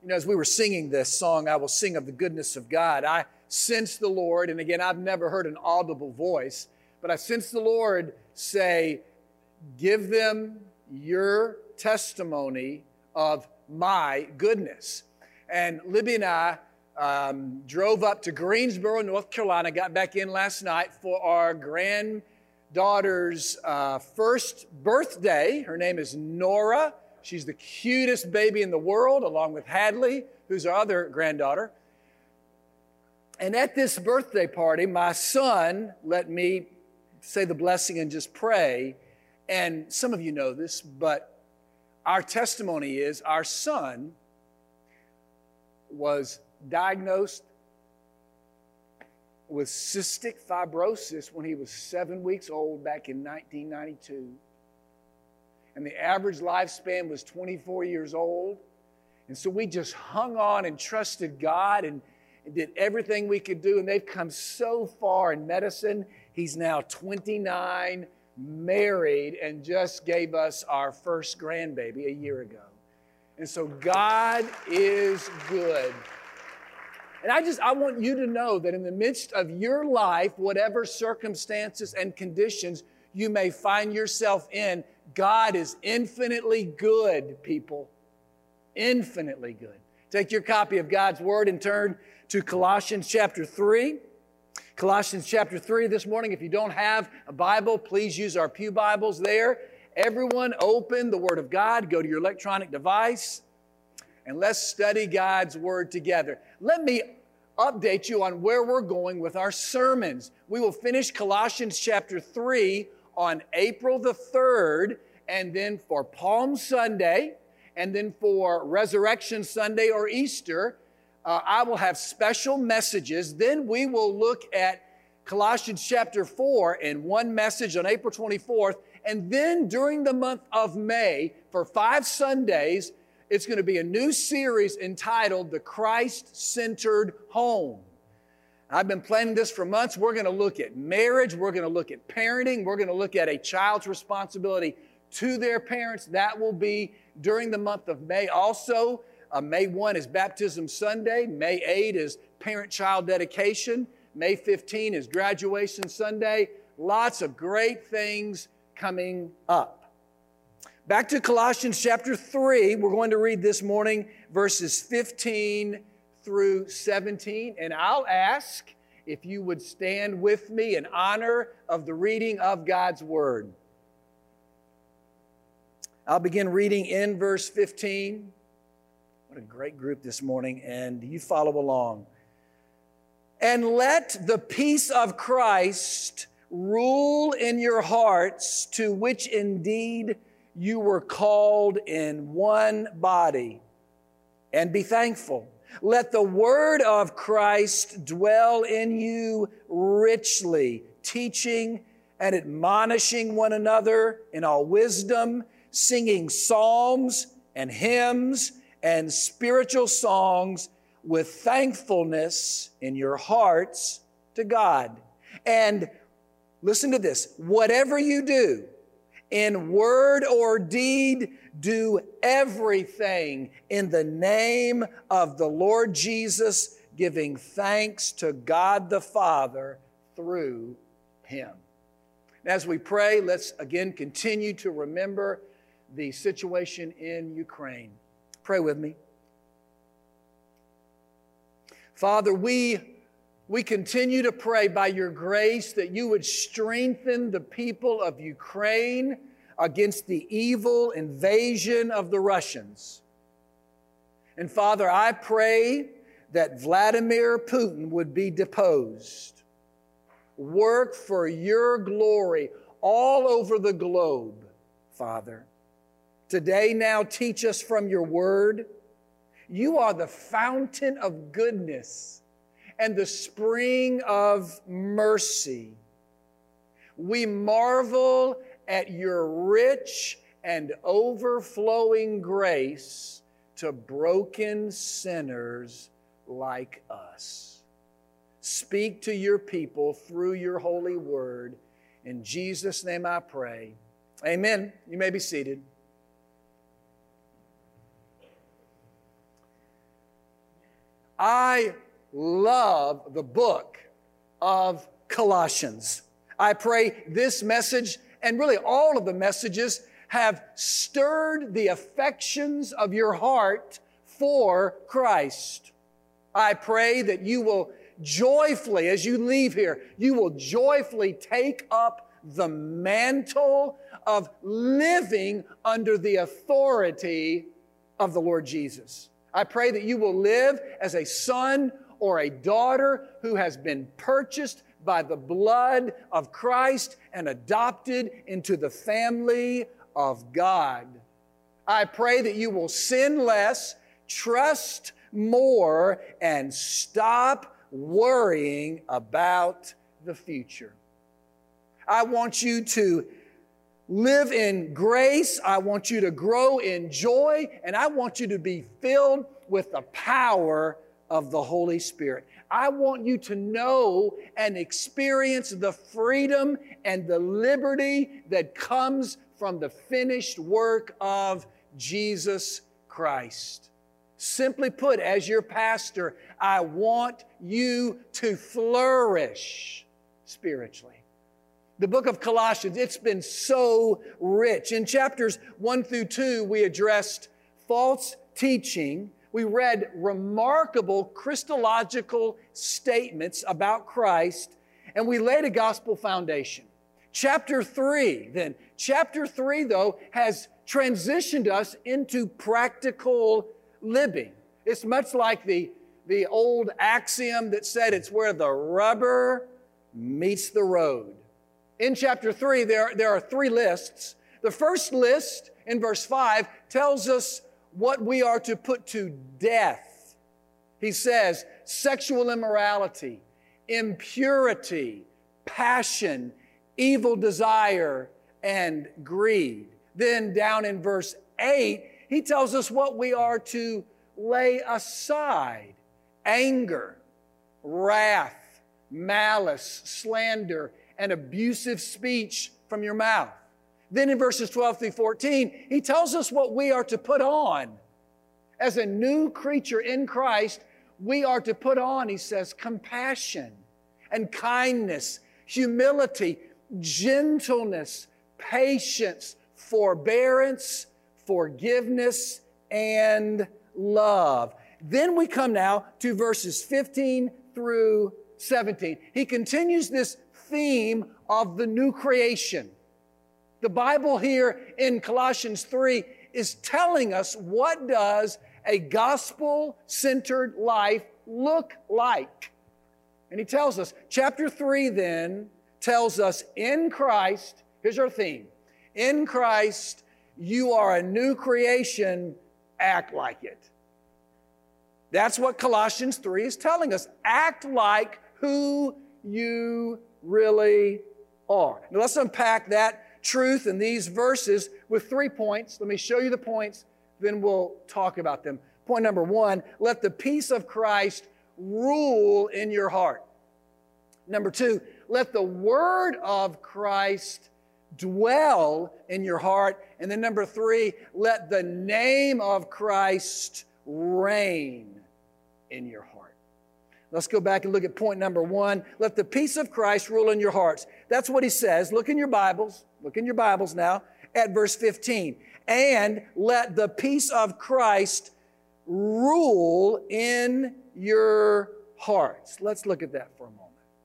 As we were singing this song, I will sing of the goodness of God, I sensed the Lord, and again, I've never heard an audible voice, but I sensed the Lord say, give them your testimony of my goodness. And Libby and I drove up to Greensboro, North Carolina, got back in last night for our granddaughter's first birthday. Her name is Nora. She's the cutest baby in the world, along with Hadley, who's our other granddaughter. And at this birthday party, my son let me say the blessing and just pray. And some of you know this, but our testimony is our son was diagnosed with cystic fibrosis when he was 7 weeks old back in 1992. And the average lifespan was 24 years old. And so we just hung on and trusted God and did everything we could do. And they've come so far in medicine. He's now 29, married, and just gave us our first grandbaby a year ago. And so God is good. And I want you to know that in the midst of your life, whatever circumstances and conditions you may find yourself in, God is infinitely good, people. Infinitely good. Take your copy of God's Word and turn to Colossians chapter 3. Colossians chapter 3 this morning. If you don't have a Bible, please use our pew Bibles there. Everyone open the Word of God. Go to your electronic device and let's study God's Word together. Let me update you on where we're going with our sermons. We will finish Colossians chapter 3 on April the 3rd, and then for Palm Sunday, and then for Resurrection Sunday or Easter, I will have special messages. Then we will look at Colossians chapter 4 in one message on April 24th, and then during the month of May, for 5 Sundays, it's going to be a new series entitled The Christ-Centered Home. I've been planning this for months. We're going to look at marriage. We're going to look at parenting. We're going to look at a child's responsibility to their parents. That will be during the month of May. Also, May 1 is Baptism Sunday. May 8 is Parent-Child Dedication. May 15 is Graduation Sunday. Lots of great things coming up. Back to Colossians chapter 3. We're going to read this morning verses 15 through 17. And I'll ask if you would stand with me in honor of the reading of God's Word. I'll begin reading in verse 15. What a great group this morning, and you follow along. And let the peace of Christ rule in your hearts, to which indeed you were called in one body, and be thankful. Let the word of Christ dwell in you richly, teaching and admonishing one another in all wisdom, singing psalms and hymns and spiritual songs with thankfulness in your hearts to God. And listen to this, whatever you do, in word or deed, do everything in the name of the Lord Jesus, giving thanks to God the Father through Him. And as we pray, let's again continue to remember the situation in Ukraine. Pray with me. Father, we continue to pray by your grace that you would strengthen the people of Ukraine against the evil invasion of the Russians. And Father, I pray that Vladimir Putin would be deposed. Work for your glory all over the globe, Father. Today now teach us from your word. You are the fountain of goodness and the spring of mercy. We marvel at your rich and overflowing grace to broken sinners like us. Speak to your people through your holy word. In Jesus' name I pray. Amen. You may be seated. I love the book of Colossians. I pray this message, and really all of the messages, have stirred the affections of your heart for Christ. I pray that you will joyfully, as you leave here, you will joyfully take up the mantle of living under the authority of the Lord Jesus. I pray that you will live as a son or a daughter who has been purchased by the blood of Christ and adopted into the family of God. I pray that you will sin less, trust more, and stop worrying about the future. I want you to live in grace. I want you to grow in joy, and I want you to be filled with the power of the Holy Spirit. I want you to know and experience the freedom and the liberty that comes from the finished work of Jesus Christ. Simply put, as your pastor, I want you to flourish spiritually. The book of Colossians, it's been so rich. In chapters 1 through 2, we addressed false teaching. We read remarkable Christological statements about Christ, and we laid a gospel foundation. Chapter 3, though, has transitioned us into practical living. It's much like the old axiom that said it's where the rubber meets the road. In chapter 3, there are 3 lists. The first list, in verse 5, tells us what we are to put to death. He says, sexual immorality, impurity, passion, evil desire, and greed. Then down in verse 8, he tells us what we are to lay aside: anger, wrath, malice, slander, and abusive speech from your mouth. Then in verses 12 through 14, he tells us what we are to put on. As a new creature in Christ, we are to put on, he says, compassion and kindness, humility, gentleness, patience, forbearance, forgiveness, and love. Then we come now to verses 15 through 17. He continues this theme of the new creation. The Bible here in Colossians 3 is telling us, what does a gospel-centered life look like? And he tells us, chapter 3 then tells us, in Christ, here's our theme, in Christ you are a new creation, act like it. That's what Colossians 3 is telling us. Act like who you really are. Now let's unpack that truth in these verses with 3 points. Let me show you the points, then we'll talk about them. Point number 1, let the peace of Christ rule in your heart. Number 2, let the word of Christ dwell in your heart. And then number 3, let the name of Christ reign in your heart. Let's go back and look at point number 1. Let the peace of Christ rule in your hearts. That's what he says. Look in your Bibles. Look in your Bibles now at verse 15. And let the peace of Christ rule in your hearts. Let's look at that for a moment.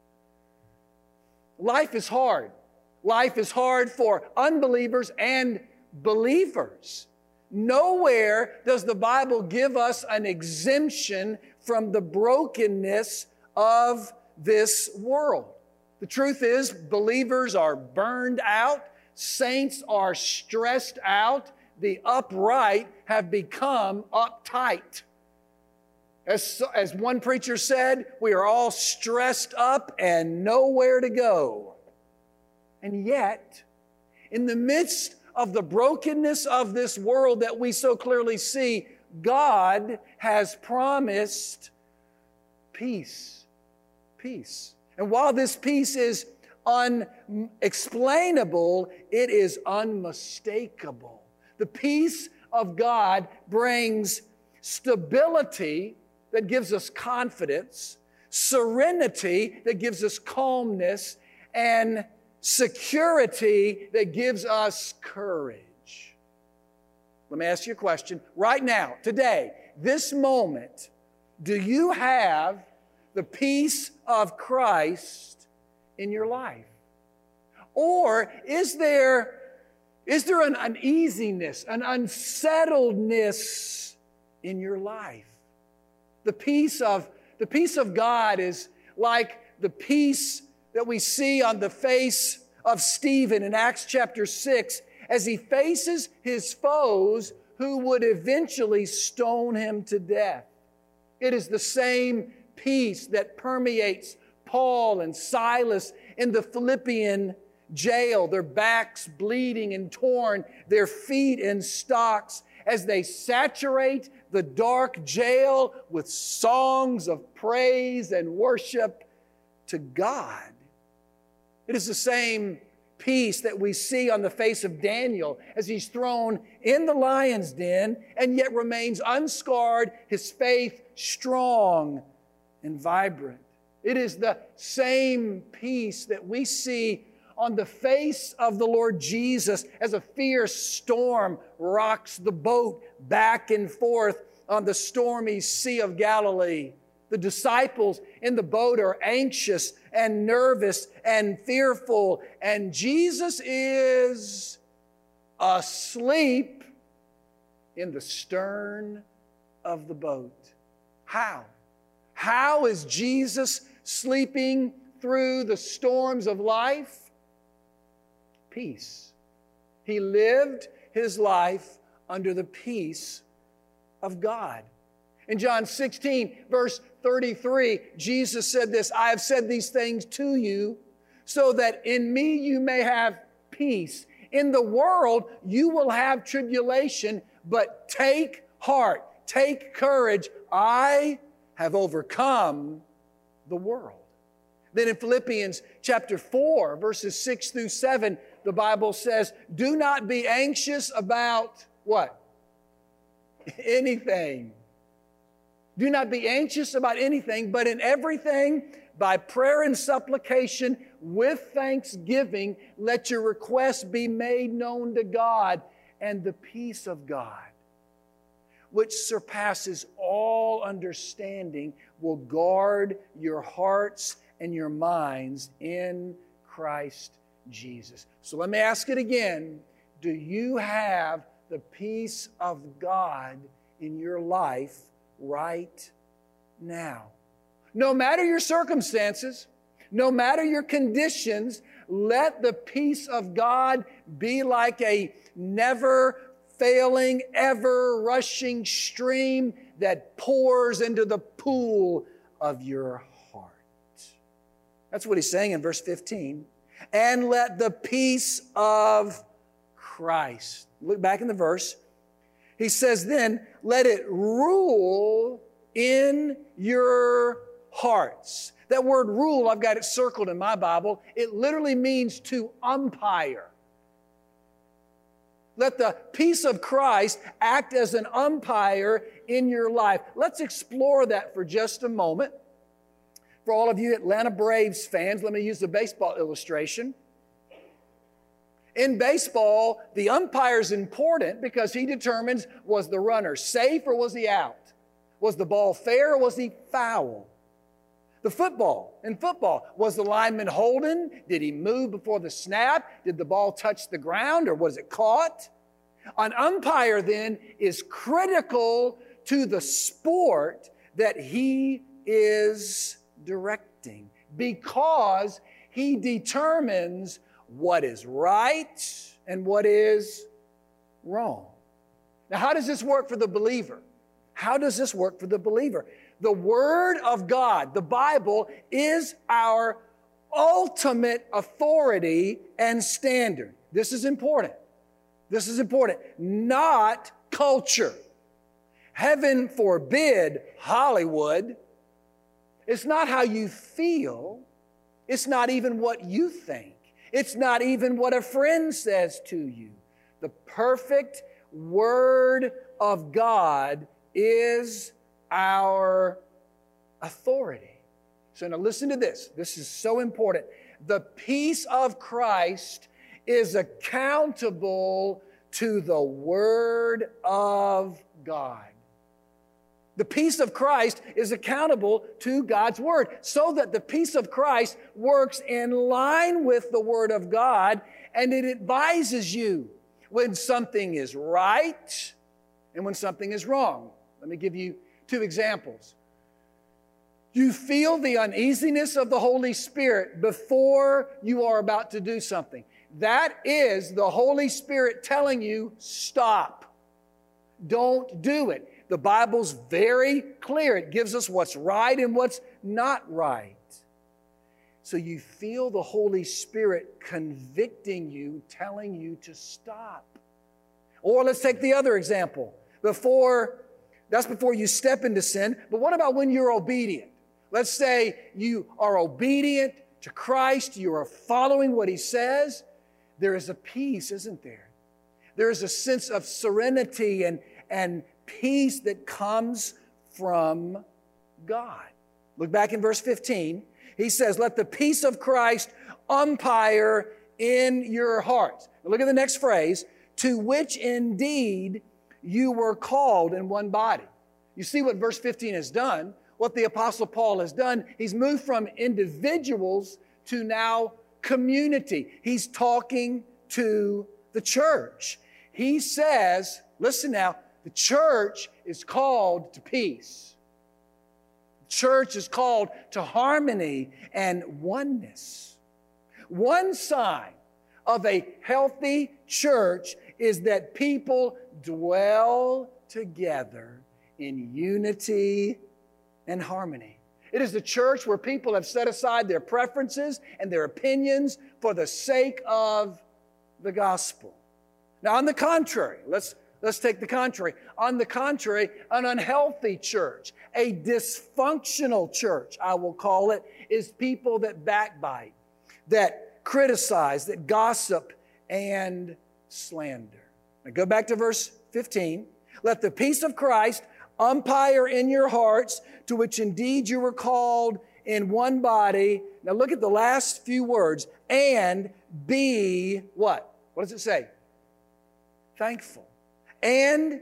Life is hard. Life is hard for unbelievers and believers. Nowhere does the Bible give us an exemption from the brokenness of this world. The truth is, believers are burned out. Saints are stressed out. The upright have become uptight. As one preacher said, we are all stressed up and nowhere to go. And yet, in the midst of the brokenness of this world that we so clearly see, God has promised peace. Peace. And while this peace is unexplainable, it is unmistakable. The peace of God brings stability that gives us confidence, serenity that gives us calmness, and security that gives us courage. Let me ask you a question. Right now, today, this moment, do you have the peace of Christ in your life? Or is there an uneasiness, an unsettledness in your life? The peace of God is like the peace that we see on the face of Stephen in Acts chapter 6 as he faces his foes who would eventually stone him to death. It is the same peace that permeates Paul and Silas in the Philippian jail, their backs bleeding and torn, their feet in stocks, as they saturate the dark jail with songs of praise and worship to God. It is the same peace that we see on the face of Daniel as he's thrown in the lion's den and yet remains unscarred, his faith strong and vibrant. It is the same peace that we see on the face of the Lord Jesus as a fierce storm rocks the boat back and forth on the stormy Sea of Galilee. The disciples in the boat are anxious and nervous and fearful, and Jesus is asleep in the stern of the boat. How? How is Jesus sleeping through the storms of life? Peace. He lived his life under the peace of God. In John 16, verse 33, Jesus said this, "I have said these things to you so that in me you may have peace. In the world you will have tribulation, but take heart, take courage. I have overcome the world." Then in Philippians chapter 4, verses 6 through 7, the Bible says, "Do not be anxious about" what? Anything. Do not be anxious about anything, but in everything, by prayer and supplication, with thanksgiving, let your requests be made known to God, and the peace of God, which surpasses all understanding, will guard your hearts and your minds in Christ Jesus. So let me ask it again. Do you have the peace of God in your life right now? No matter your circumstances, no matter your conditions, let the peace of God be like a never failing, ever rushing stream that pours into the pool of your heart. That's what he's saying in verse 15. And let the peace of Christ. Look back in the verse. He says then, let it rule in your hearts. That word rule, I've got it circled in my Bible. It literally means to umpire. Let the peace of Christ act as an umpire in your life. Let's explore that for just a moment. For all of you Atlanta Braves fans, let me use the baseball illustration. In baseball, the umpire is important because he determines, was the runner safe or was he out? Was the ball fair or was he foul? In football, was the lineman holding? Did he move before the snap? Did the ball touch the ground or was it caught? An umpire then is critical to the sport that he is directing because he determines what is right and what is wrong. Now, how does this work for the believer? How does this work for the believer? The Word of God, the Bible, is our ultimate authority and standard. This is important. This is important. Not culture. Heaven forbid Hollywood. It's not how you feel. It's not even what you think. It's not even what a friend says to you. The perfect Word of God is our authority. So now listen to this. This is so important. The peace of Christ is accountable to the Word of God. The peace of Christ is accountable to God's Word, so that the peace of Christ works in line with the Word of God, and it advises you when something is right and when something is wrong. Let me give you two examples. You feel the uneasiness of the Holy Spirit before you are about to do something. That is the Holy Spirit telling you, stop. Don't do it. The Bible's very clear. It gives us what's right and what's not right. So you feel the Holy Spirit convicting you, telling you to stop. Or let's take the other example. That's before you step into sin. But what about when you're obedient? Let's say you are obedient to Christ. You are following what He says. There is a peace, isn't there? There is a sense of serenity and peace that comes from God. Look back in verse 15. He says, let the peace of Christ umpire in your hearts. Now look at the next phrase, to which indeed you were called in one body. You see what verse 15 has done, what the Apostle Paul has done. He's moved from individuals to now community. He's talking to the church. He says, listen now, the church is called to peace. The church is called to harmony and oneness. One sign of a healthy church is that people dwell together in unity and harmony. It is the church where people have set aside their preferences and their opinions for the sake of the gospel. Now, on the contrary, let's take the contrary. On the contrary, an unhealthy church, a dysfunctional church, I will call it, is people that backbite, that criticize, that gossip, and slander. Now go back to verse 15. Let the peace of Christ umpire in your hearts, to which indeed you were called in one body. Now look at the last few words. And be what? What does it say? Thankful. And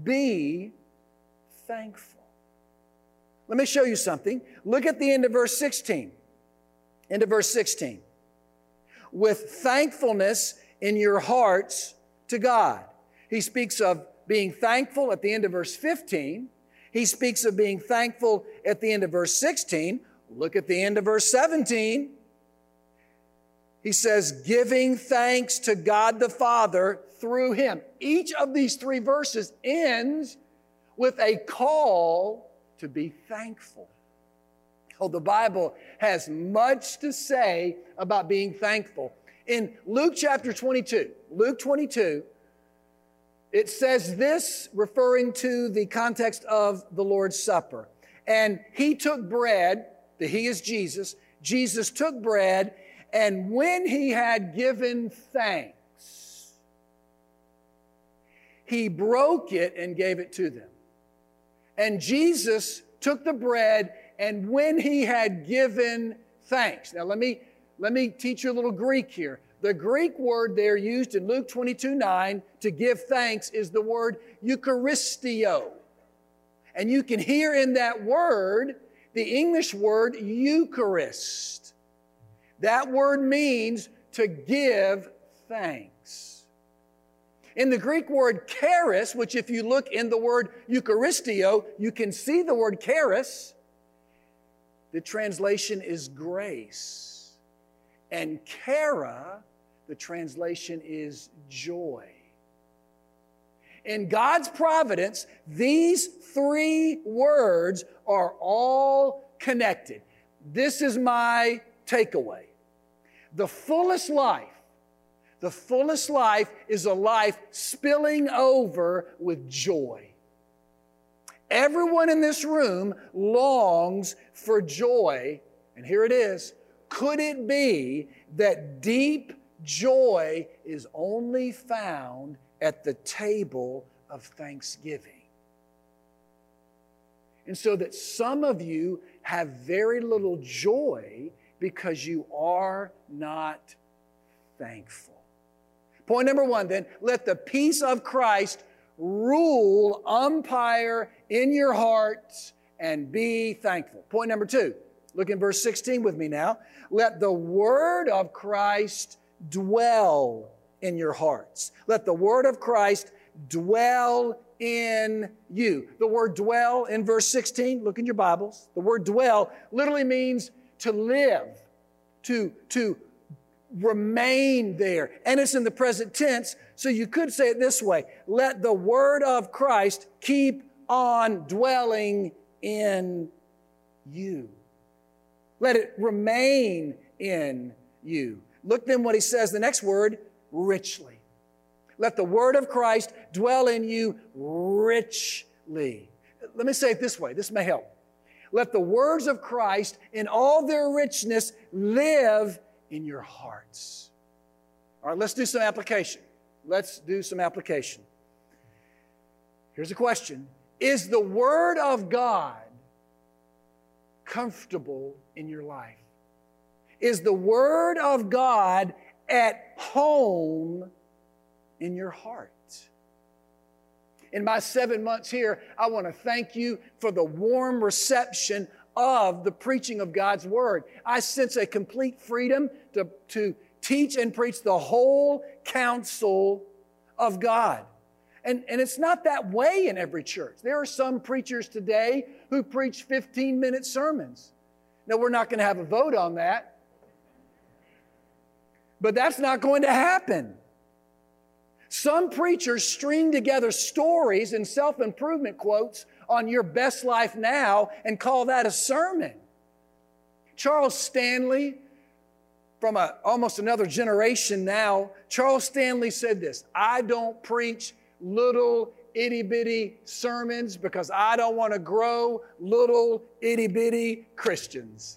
be thankful. Let me show you something. Look at the end of verse 16. End of verse 16. With thankfulness in your hearts to God. He speaks of being thankful at the end of verse 15. He speaks of being thankful at the end of verse 16. Look at the end of verse 17. He says, giving thanks to God the Father through Him. Each of these three verses ends with a call to be thankful. Oh, the Bible has much to say about being thankful. In Luke chapter 22, it says this, referring to the context of the Lord's Supper. And He took bread, He is Jesus. Jesus took bread, and when He had given thanks, He broke it and gave it to them. And Jesus took the bread, and when He had given thanks. Now let me teach you a little Greek here. The Greek word there used in Luke 22:9 to give thanks is the word Eucharistio. And you can hear in that word the English word Eucharist. That word means to give thanks. In the Greek word charis, which if you look in the word Eucharistio, you can see the word charis. The translation is grace. And chara, the translation is joy. In God's providence, these three words are all connected. This is my takeaway. The fullest life is a life spilling over with joy. Everyone in this room longs for joy. And here it is. Could it be that deep joy is only found at the table of thanksgiving? And so that some of you have very little joy because you are not thankful. Point number one, then, let the peace of Christ rule, umpire in your hearts, and be thankful. Point number two, look in verse 16 with me now. Let the word of Christ dwell in your hearts. Let the word of Christ dwell in you. The word dwell in verse 16, look in your Bibles. The word dwell literally means to live, to remain there. And it's in the present tense, so you could say it this way. Let the word of Christ keep on dwelling in you. Let it remain in you. Look then what he says, the next word, richly. Let the word of Christ dwell in you richly. Let me say it this way. This may help. Let the words of Christ in all their richness live in your hearts. All right, let's do some application. Here's a question. Is the word of God comfortable in your life? Is the word of God at home in your heart? In my 7 months here, I want to thank you for the warm reception of the preaching of God's word. I sense a complete freedom to teach and preach the whole counsel of God. And it's not that way in every church. There are some preachers today who preach 15-minute sermons. Now, we're not going to have a vote on that. But that's not going to happen. Some preachers string together stories and self-improvement quotes on your best life now and call that a sermon. Charles Stanley, from almost another generation now, Charles Stanley said this: I don't preach little itty-bitty sermons because I don't want to grow little itty-bitty Christians.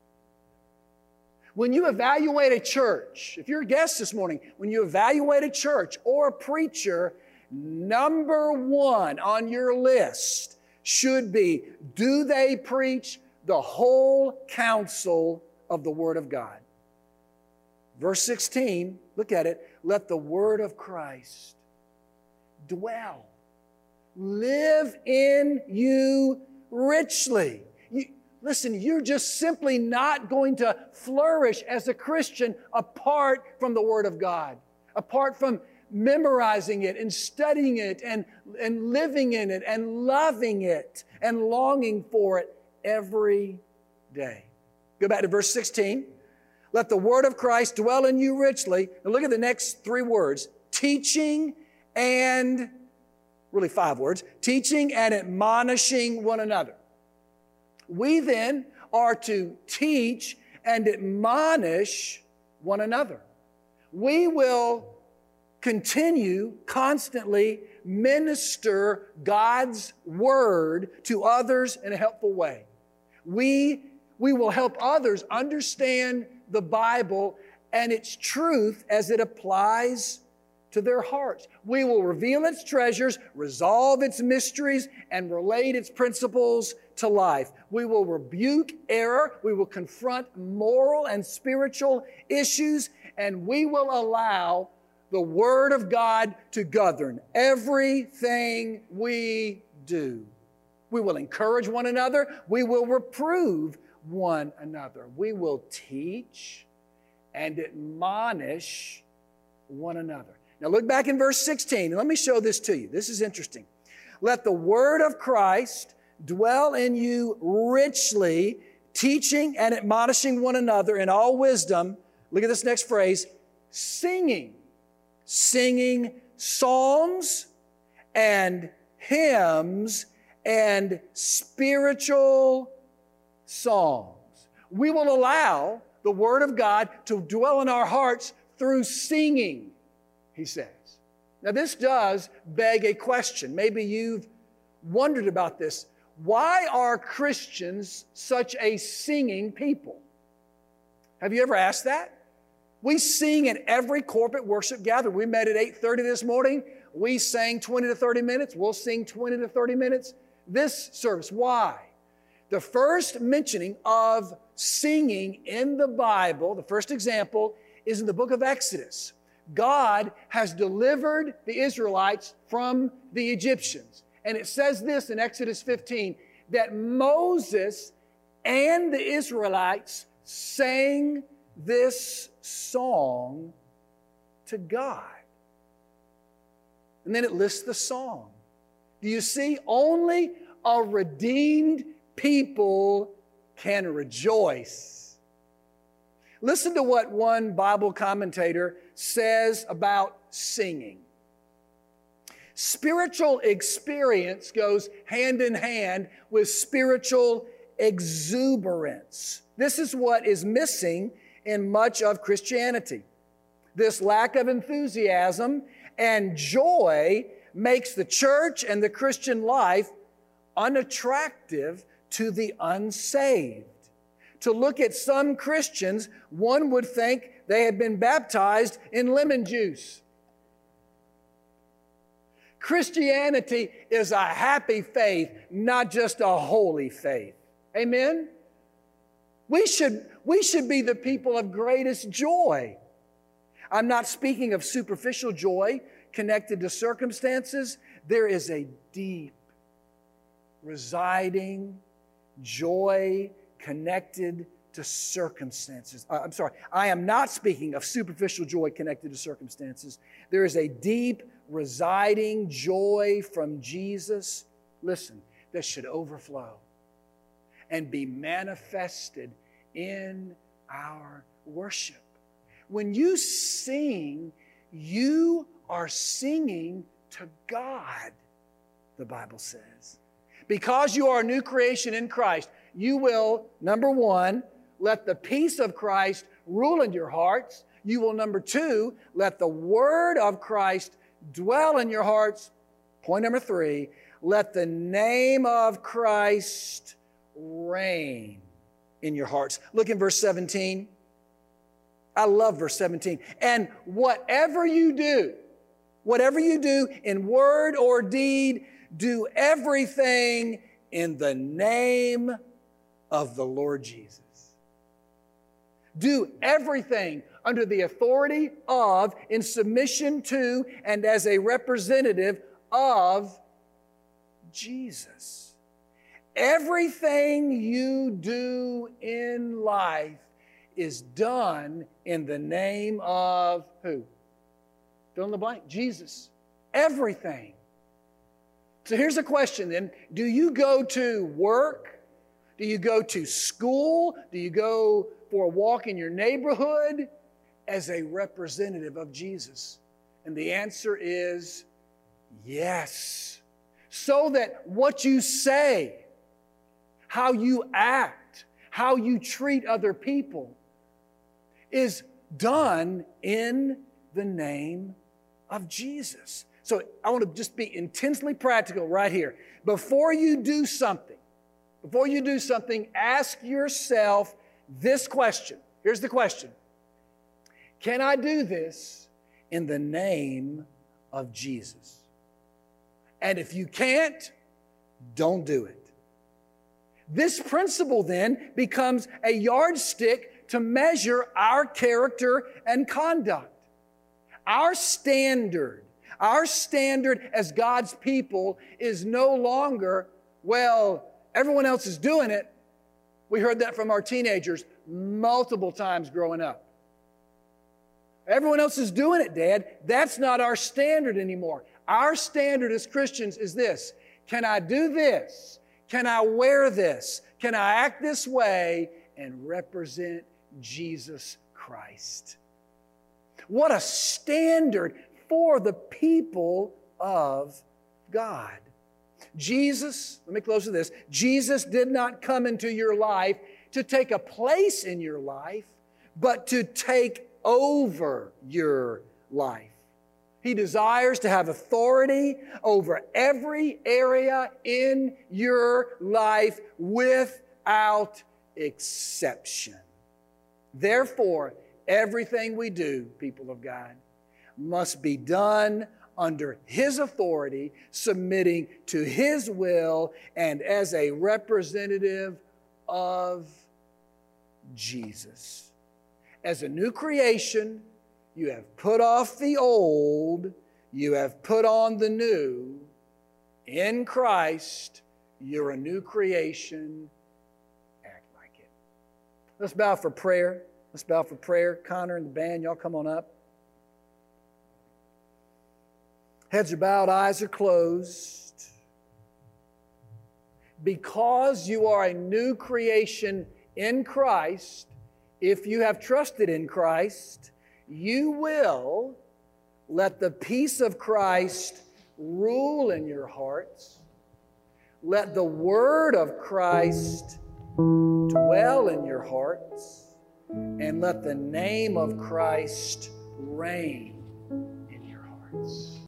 When you evaluate a church, if you're a guest this morning, when you evaluate a church or a preacher, number one on your list should be, do they preach the whole counsel of the Word of God? Verse 16, look at it. Let the word of Christ dwell, live in you richly. Listen, you're just simply not going to flourish as a Christian apart from the Word of God, apart from memorizing it and studying it and living in it and loving it and longing for it every day. Go back to verse 16. Let the word of Christ dwell in you richly. And look at the next three words. Teaching and, really 5 words, teaching and admonishing one another. We then are to teach and admonish one another. We will continue, constantly minister God's word to others in a helpful way. We will help others understand the Bible and its truth as it applies to their hearts. We will reveal its treasures, resolve its mysteries, and relate its principles to life. We will rebuke error. We will confront moral and spiritual issues, and we will allow the Word of God to govern everything we do. We will encourage one another. We will reprove one another. We will teach and admonish one another. Now look back in verse 16, and let me show this to you. This is interesting. Let the word of Christ dwell in you richly, teaching and admonishing one another in all wisdom. Look at this next phrase, singing psalms and hymns and spiritual songs. We will allow the Word of God to dwell in our hearts through singing, he says. Now this does beg a question. Maybe you've wondered about this. Why are Christians such a singing people? Have you ever asked that? We sing at every corporate worship gathering. We met at 8:30 this morning. We sang 20 to 30 minutes. We'll sing 20 to 30 minutes this service. Why? The first mentioning of singing in the Bible, the first example, is in the book of Exodus. God has delivered the Israelites from the Egyptians. And it says this in Exodus 15, that Moses and the Israelites sang this song to God. And then it lists the song. Do you see? Only a redeemed people can rejoice. Listen to what one Bible commentator says about singing. Spiritual experience goes hand in hand with spiritual exuberance. This is what is missing in much of Christianity. This lack of enthusiasm and joy makes the church and the Christian life unattractive to the unsaved. To look at some Christians, one would think they had been baptized in lemon juice. Christianity is a happy faith, not just a holy faith. Amen? We should be the people of greatest joy. I'm not speaking of superficial joy connected to circumstances. There is a deep, residing joy connected to circumstances. I am not speaking of superficial joy connected to circumstances. There is a deep, residing joy from Jesus, listen, that should overflow and be manifested in our worship. When you sing, you are singing to God, the Bible says. Because you are a new creation in Christ, you will, number one, let the peace of Christ rule in your hearts. You will, number two, let the word of Christ dwell in your hearts. Point number three, let the name of Christ reign in your hearts. Look in verse 17. I love verse 17. And whatever you do in word or deed, do everything in the name of the Lord Jesus. Do everything under the authority of, in submission to, and as a representative of Jesus. Everything you do in life is done in the name of who? Fill in the blank. Jesus. Everything. So here's a question then. Do you go to work? Do you go to school? Do you go for a walk in your neighborhood as a representative of Jesus? And the answer is yes. So that what you say, how you act, how you treat other people is done in the name of Jesus. So I want to just be intensely practical right here. Before you do something, ask yourself this question. Here's the question. Can I do this in the name of Jesus? And if you can't, don't do it. This principle then becomes a yardstick to measure our character and conduct. Our standard as God's people is no longer, well, everyone else is doing it. We heard that from our teenagers multiple times growing up. Everyone else is doing it, Dad. That's not our standard anymore. Our standard as Christians is this. Can I do this? Can I wear this? Can I act this way and represent Jesus Christ? What a standard for the people of God. Jesus, let me close with this. Jesus did not come into your life to take a place in your life, but to take over your life. He desires to have authority over every area in your life without exception. Therefore, everything we do, people of God, must be done under His authority, submitting to His will, and as a representative of Jesus. As a new creation, you have put off the old, you have put on the new. In Christ, you're a new creation. Act like it. Let's bow for prayer. Let's bow for prayer. Connor and the band, y'all come on up. Heads are bowed, eyes are closed. Because you are a new creation in Christ, if you have trusted in Christ, you will let the peace of Christ rule in your hearts. Let the Word of Christ dwell in your hearts. And let the name of Christ reign in your hearts.